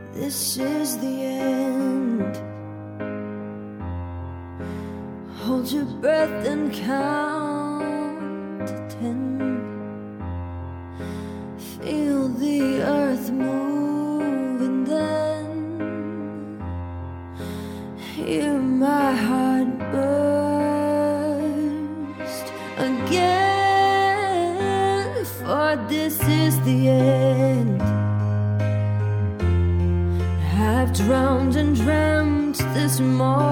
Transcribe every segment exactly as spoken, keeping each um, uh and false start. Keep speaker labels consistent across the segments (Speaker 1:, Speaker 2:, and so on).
Speaker 1: This is the end. Hold your breath and count to ten. Feel the earth move and then hear my heart burst again. For this is the end. I've drowned and dreamt this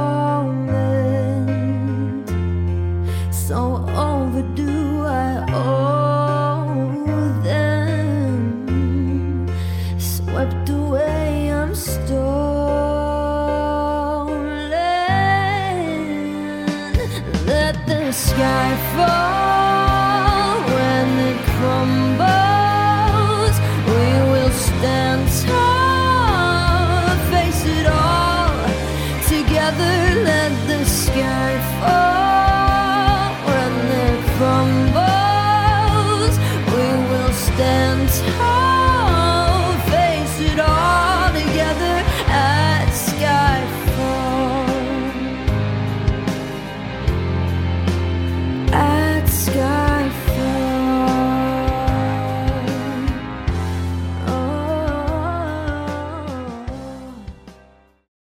Speaker 1: moment, so overdue I owe them. Swept away, I'm stolen. Let the sky fall.